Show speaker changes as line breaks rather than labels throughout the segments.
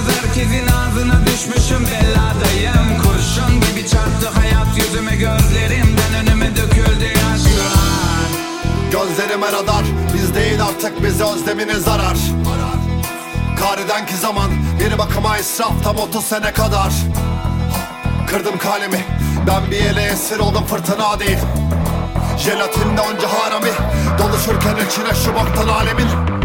herkesin ağzına düşmüşüm, beladayım. Kurşun gibi çarptı hayat yüzüme, gözlerimden önüme döküldü yaşlar.
Gözlerime radar, biz değil artık bize özlemine zarar. Karidenki zaman bir bakıma israf, tam 30 sene kadar. Kırdım kalemi, ben bir ele esir oldum, fırtına değil. Jelatinde onca harami, doluşurken içine şu boktan alemin.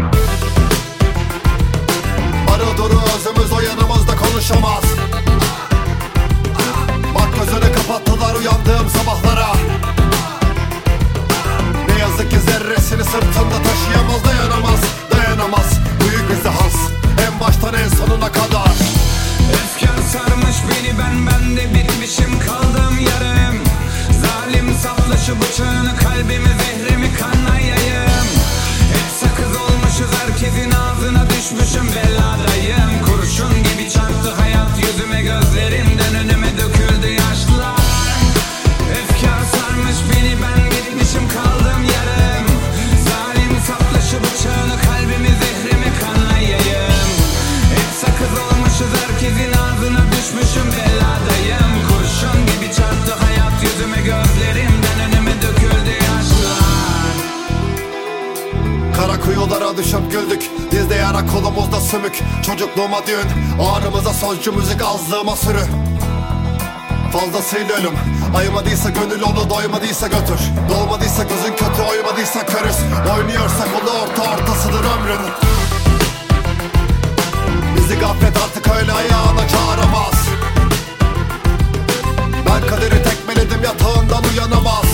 Arı duru özümüz o yanımızda konuşamaz. Bak gözünü kapattılar uyandığım sabahlara. Ne yazık ki zerresini sırtında taşıyamaz, dayanamaz, dayanamaz. Büyük bizi has, en baştan en sonuna kadar.
Efkar sarmış beni, ben de bitmişim, kaldım yarım. Zalim saplaşı bıçağını, kalbimi zehrimi kanla yayım. Hep sakız olmuşuz, herkesin ağzına düşmüşüm, beladayım. Kurşun gibi çarptı hayat yüzüme, gözlerimden önüme döküldü yaşlar. Efkar sarmış beni, ben bitmişim, kaldım yarım. Zalim saplaşı bıçağını, kalbimi zehrimi kanla yayım. Hep sakız olmuşuz, herkesin ağzına düşmüşüm, beladayım. Kurşun gibi çarptı hayat yüzüme, gözlerimden önüme döküldü yaşlar.
Kara kuyulara düşüp güldük, dizde yara kolumuzda sümük. Çocukluğuma düğün, ağrımıza sözcü müzik, azlığıma sürü. Fazlasıyla ölüm, ayımadıysa gönül onu, doymadıysa götür. Dolmadıysa gözün kötü, oymadıysa körüz. Oynuyorsak onu ortasıdır ömrün. Bizi gaflet artık öyle ayağına çağıramaz. Ben kaderi tekmeledim, yatağından uyanamaz.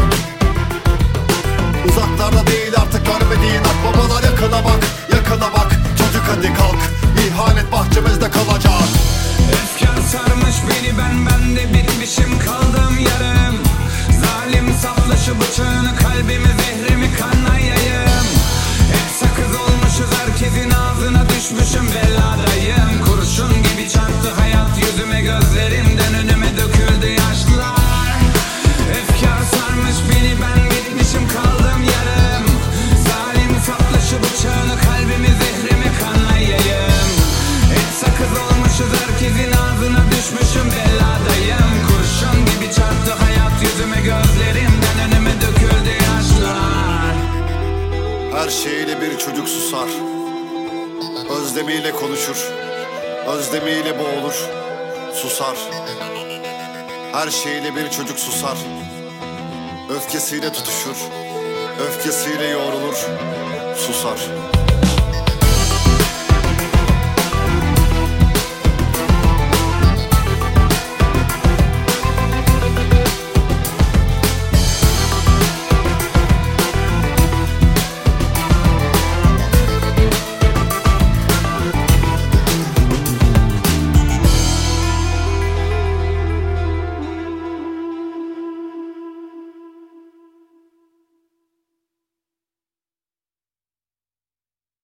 Uzaklarda değil artık görmediğin akbabalar, yakına bak, yakına bak. Çocuk hadi kalk, ihanet bahçemizde kalacak.
Efkar sarmış beni, ben de bitmişim, kaldım yarım. Zalim saplaşı bıçağını, kalbimi zehrimi kanla yayım. Hep sakız olmuşuz, herkesin ağzına düşmüşüm, beladayım. Kurşun gibi çarptı hayat yüzüme, gözlerimden önüme döküldü yaşlar. Efkar sarmış beni, ben bitmişim, kaldım yarım. Zalim saplaşı bıçağını, kalbimi zehrimi kanla yayım. Hep sakız olmuşuz, herkesin ağzına düşmüşüm, beladayım. Kurşun gibi çarptı hayat yüzüme, gözlerimden önüme döküldü yaşlar.
Her şeyiyle bir çocuk susar, özlemiyle konuşur, özlemiyle boğulur, susar. Her şeyiyle bir çocuk susar, öfkesiyle tutuşur, öfkesiyle yoğrulur, susar.